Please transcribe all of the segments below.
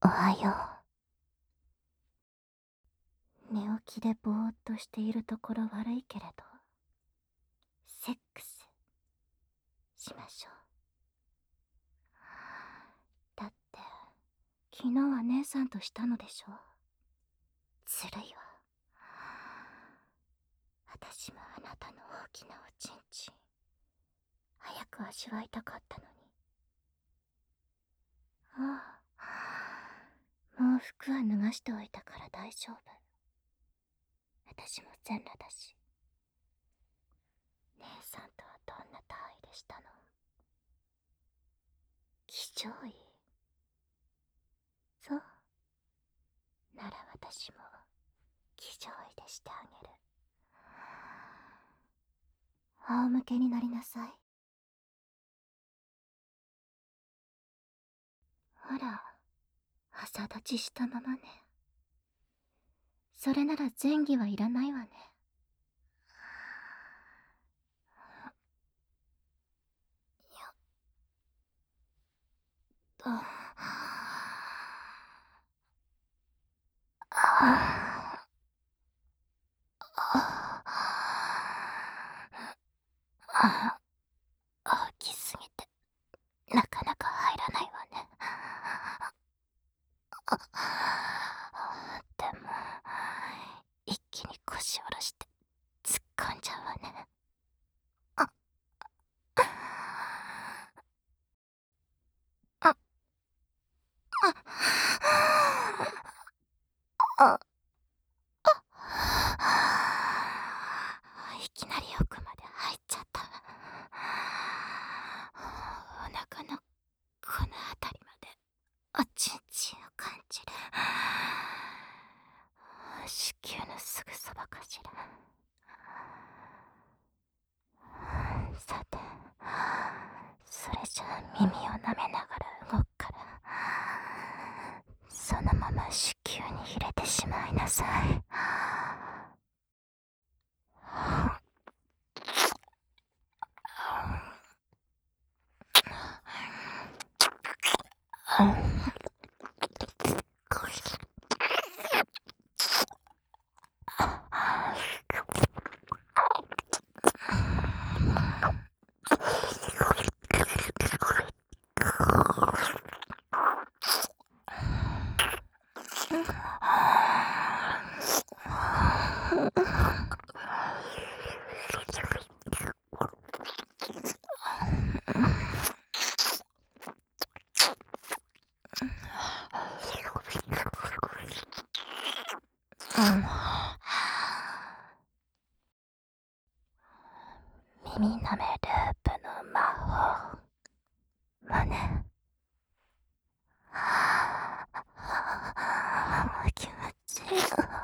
おはよう。寝起きでぼーっとしているところ悪いけれど、セックスしましょう。だって、昨日は姉さんとしたのでしょ。ずるいわ。私もあなたの大きなおちんちん、早く味わいたかったのに。ああ、もう服は脱がしておいたから大丈夫。私も全裸だし。姉さんとはどんな体位でしたの？気丈位？そう。なら私も気丈位でしてあげる。仰向けになりなさい。ほら、朝立ちしたままね。それなら前儀はいらないわね。よっと。大きすぎてなかなか入らないわね。でも一気に腰下ろして突っ込んじゃうわね。いきなり奥まで入っちゃった。お腹のこの辺りまでおちんちんを感じる。子宮のすぐそばかしら。さて、それじゃあ耳を舐めながら動くから、そのまま子宮に入れてしまいなさい。耳舐めループの魔法もね。気持ちいい。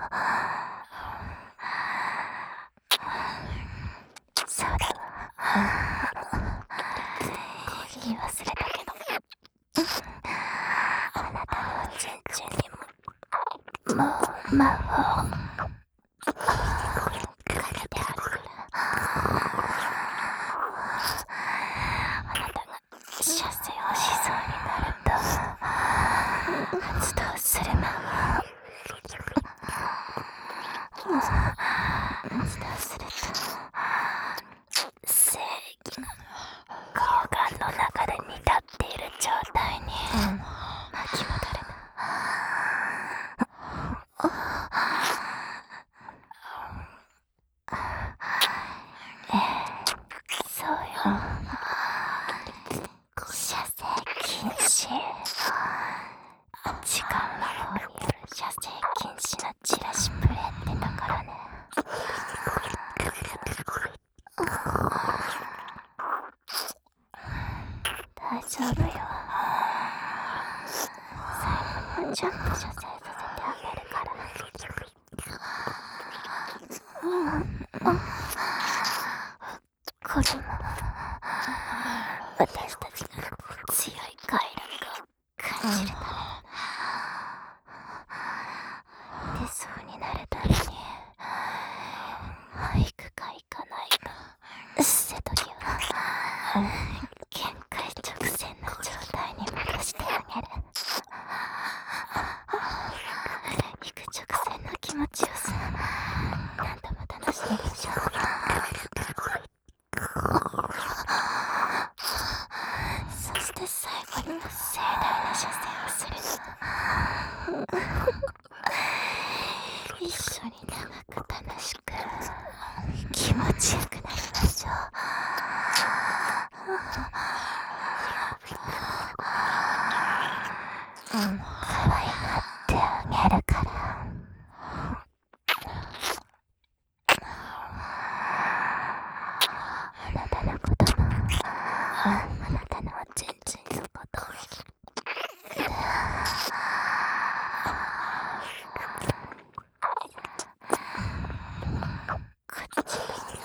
そうだわ。言い忘れたけど、あなたのおちんちんにも魔法かけてあるから、あなたが射精をしそうになると発動する魔法。発動すると正義の睾丸の中で煮立っている状態に巻き戻るの。そうよ。射精禁止。時間魔法による射精禁止のチラシプレってだからね。大丈夫よ。最後にちゃんと射精させてあげるから。これも私たちが強い快楽を感じるため。出そうになるために行くか行かないか瀬戸際限界直線の状態に戻してあげる。 一緒に長く楽しく気持ちよくなりましょう。可愛がってあげるから。あなたのこともあなたのおちんちんのこともこっち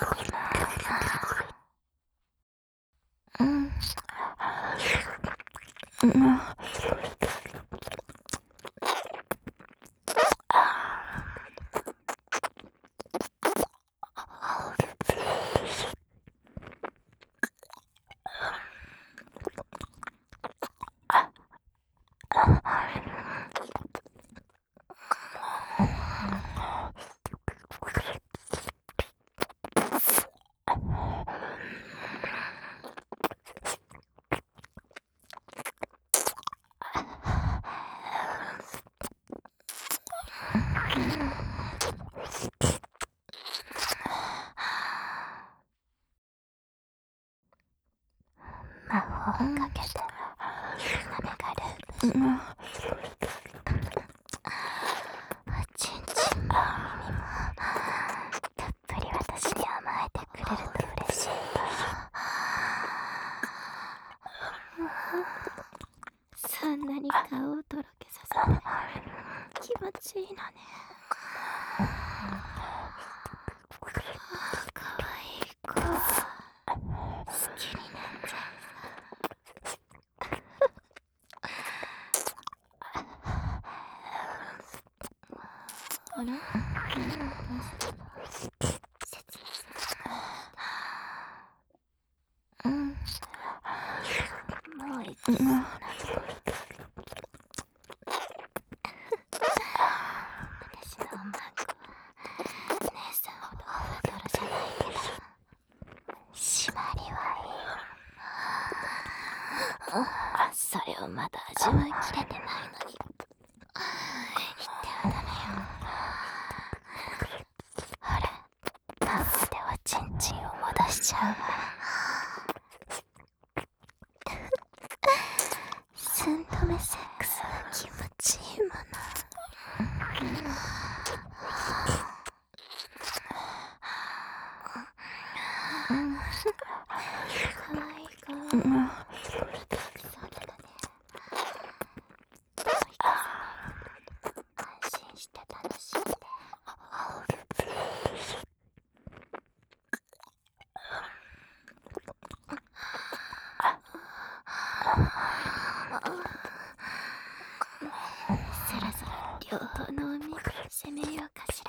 魔法をかけて雨がループおちんちんも耳もたっぷり私に甘えてくれると嬉しい。そんなに顔をとろけさせて気持ちいいのね。かわいい子好きになっちゃう。あら、もう一度私のマークは姉さんほどふわとろじゃないけど締まりはいい。それをまだ味わいきれてないのに言ってはダメよ。ほら魔法でおちんちんを戻しちゃうわ。3度目セックスは気持ちいいもの。かわいい子。そうだね。安心して楽しんで。そろそろ両方のおみ攻めようかしら。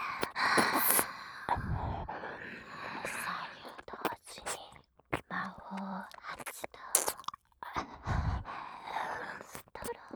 左右同時に魔法発動。ストロ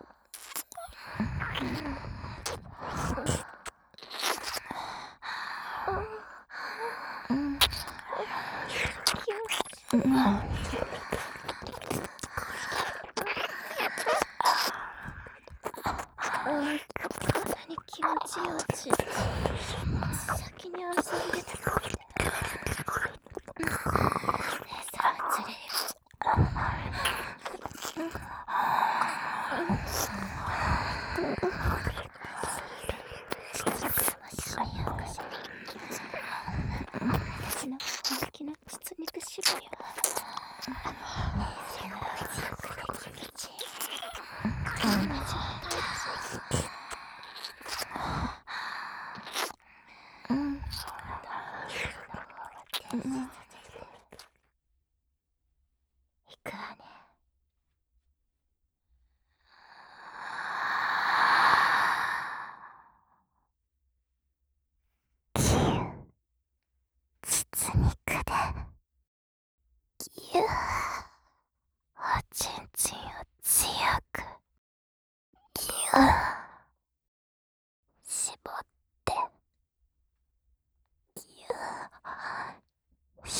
こんなに気持ちいいおちんちん先に遊んでてくれて姉さんはつれよ。しみようかしら。私の本気の実肉しろよ。姉さんは強くて気持ちいい。こんな状態でしょ。行くわね。実肉でぎゅーおちんちんを強くぎゅー絞ってぎゅー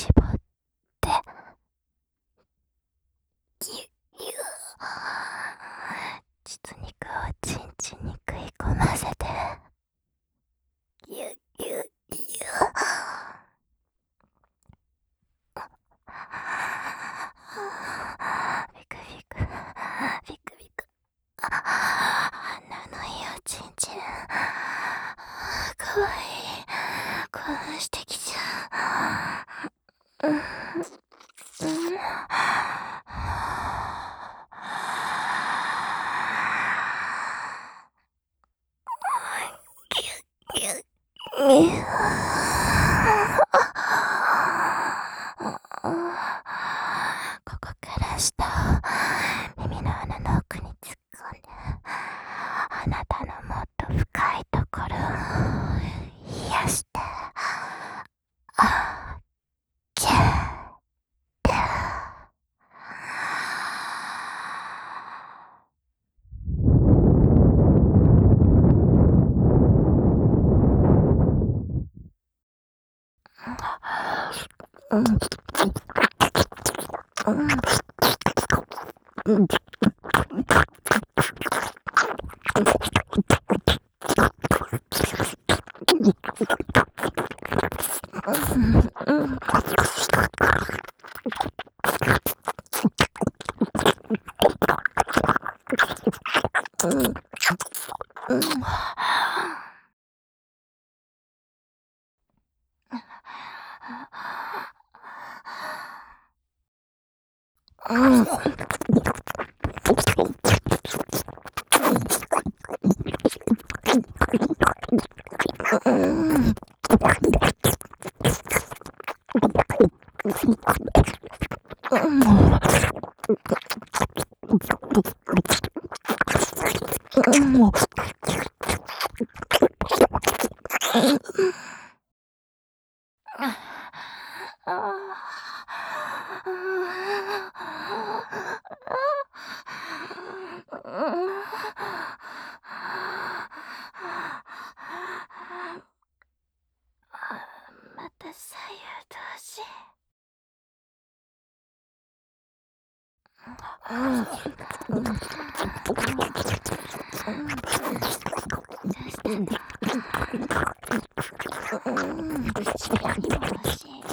かわいい。興奮してきちゃう。うん。うん。ぎゅっぎゅっ。ここから下を耳の穴の奥に突っ込んで、あなたのもっと深いところを癒して、あげて。うん。うん。うん。うん。うん。また左右同時。唇にも欲しい。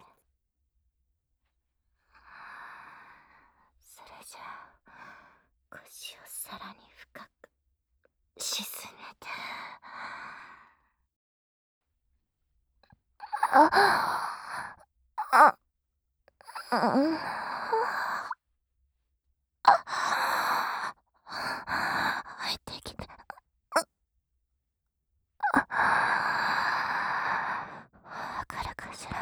それじゃあ、 あ、うん。入ってきた。わかるかしら。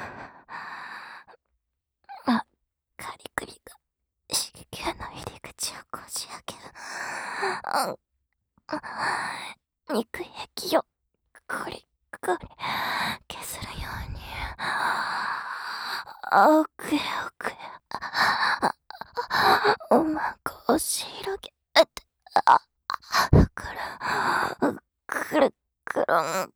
カリクリが子宮の入り口をこじ開ける。肉液をコリコリ削るように奥へ奥へおまんこを広げてくるくるん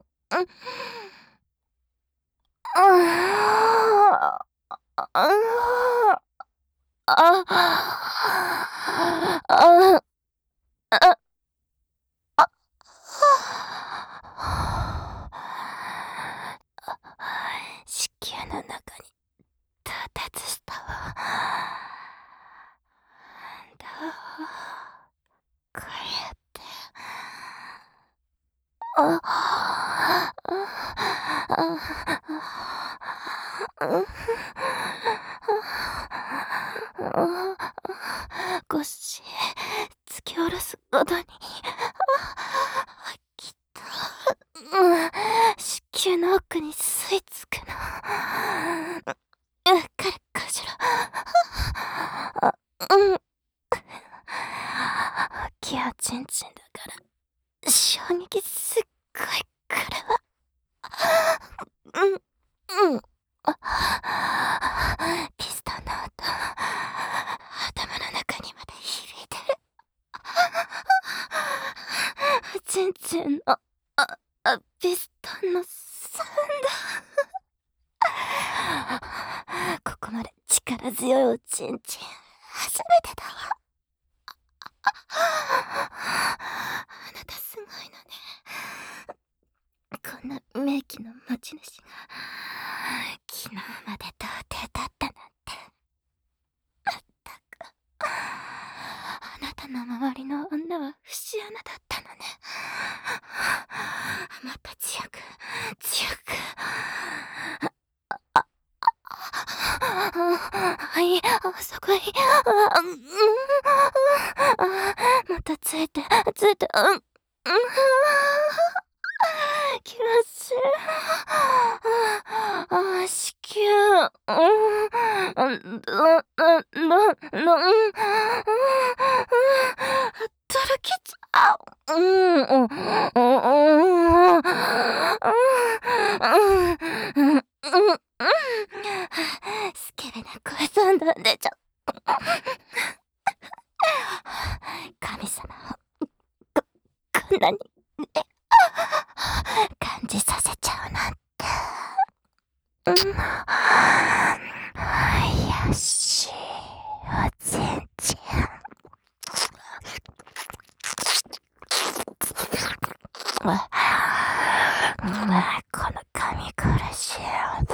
子宮の中に到達したわ。どうこうやって腰突き下ろすごとにきっと子宮の奥に吸い付くの。彼かしら。気はちんちんだから衝撃すっごい来るわ。ピストンの音頭の中にまで響いてる。ちんちんのピストンのサウンド。ここまで力強いおちんちん初めてだわ。あなたすごいのね。こんな名器の持ち主が昨日まで童貞だったなんて。まったくあなたの周りの女は節穴だったのね。もっと強く強く。はい、そこにもっとついて気持ちいい。子宮とろけちゃう。スケベな声どんどん出ちゃう。神様をこんなに感じさせちゃうなんて。よしおちんちん。この髪苦しい。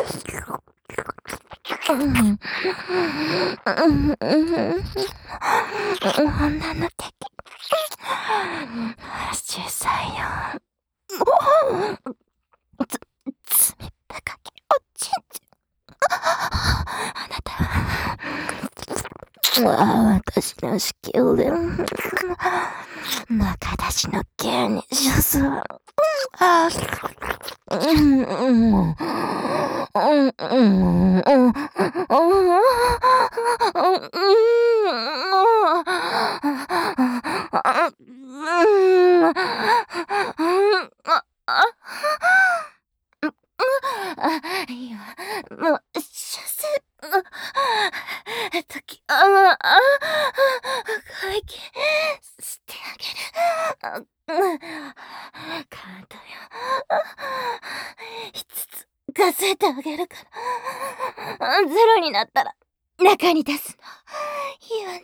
女の敵。主催よ。罪深きおちんちん。あなたは私の子宮で中出しの刑に処すわ。いや、もう、所詮、会計してあげる。カウントよ。5つ数えてあげるから。ゼロになったら、中に出すの。いいわね。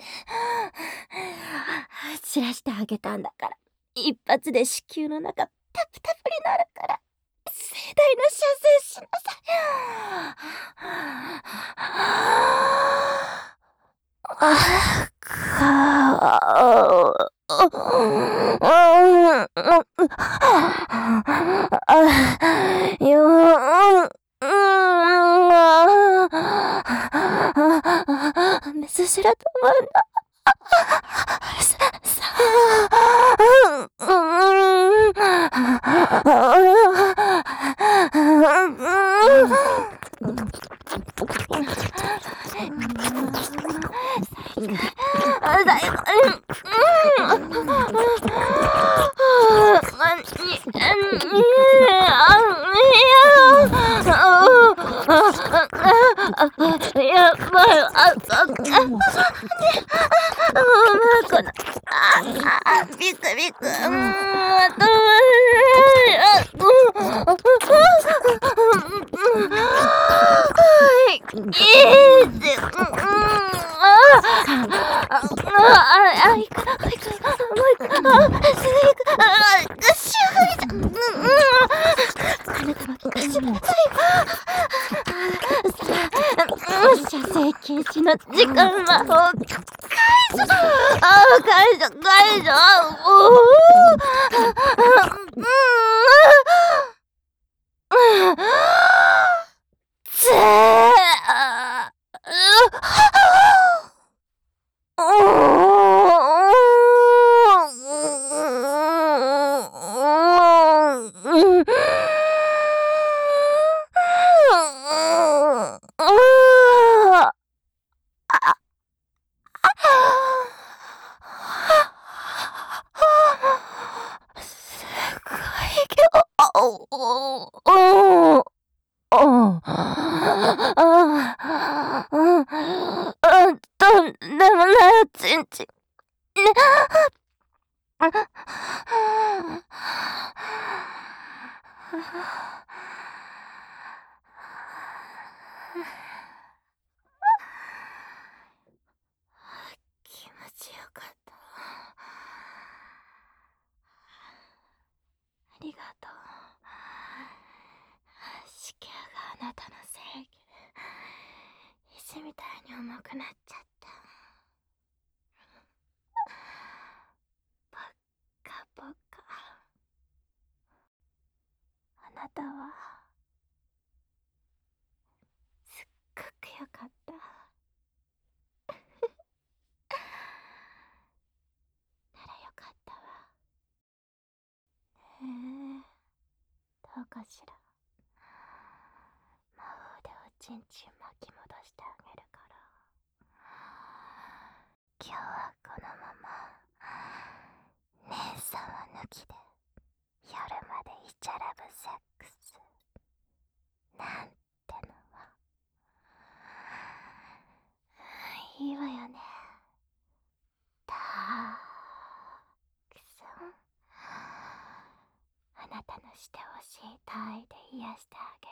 知らしてあげたんだから。一発で子宮の中、タプタプになるから。盛大な射精しなさい。よしらと思うんだ。やばい、ビクビク、射精禁止の時間魔法解除。解除。とんでもないちんちん。気持ちよかった。ありがとう。子宮があなたの正義で石みたいに重くなっちゃった。ポッカポカ。あなたはすっごくよかった。ならよかったわ。どうかしら。魔法でおちんちん巻き戻してあげるから。今日はこのまま姉さんは抜きで夜までイチャラブセックスなんてのはいいわよね。たくさんあなたのしてほしい体位で癒してあげ